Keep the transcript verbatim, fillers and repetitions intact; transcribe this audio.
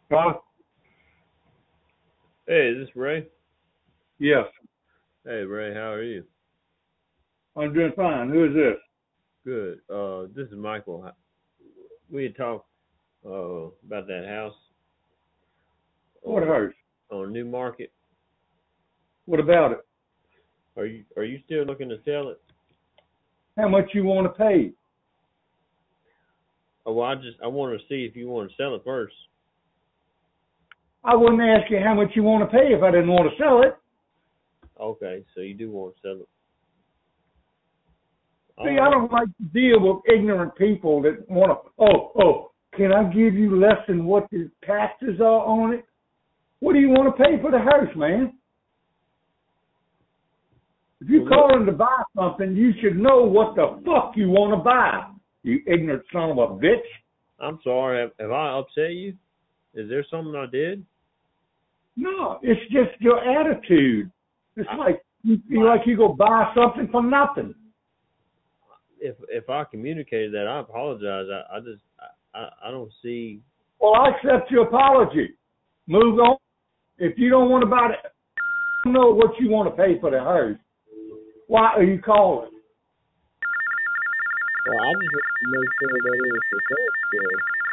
Huh? Hey, is this Ray? Yes. Hey, Ray, how are you? I'm doing fine. Who is this? Good. Uh, this is Michael. We had talked uh about that house What on house? on New Market. What about it? Are you are you still looking to sell it? How much you want to pay? Oh, well, I just I wanted to see if you want to sell it first. I wouldn't ask you how much you want to pay if I didn't want to sell it. Okay, so you do want to sell it. All See, I right. don't like to deal with ignorant people that want to, oh, oh, can I give you less than what the taxes are on it? What do you want to pay for the house, man? If you're Well, look, calling to buy something, you should know what the fuck you want to buy, you ignorant son of a bitch. I'm sorry. Have, have I upset you? Is there something I did? No, it's just your attitude. It's I, like you feel like you go buy something for nothing. if if I communicated that, I apologize. I, I just I, I I don't see. Well, I accept your apology. Move on. If you don't want to buy it, I don't know what you want to pay for the house. Why are you calling? Well, I just want to make sure that it was for sale still.